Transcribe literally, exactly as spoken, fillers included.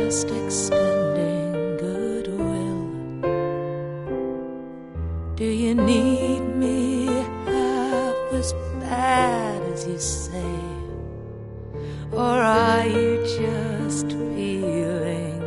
just extending goodwill. Do you need me half as bad as you say? Or are you just feeling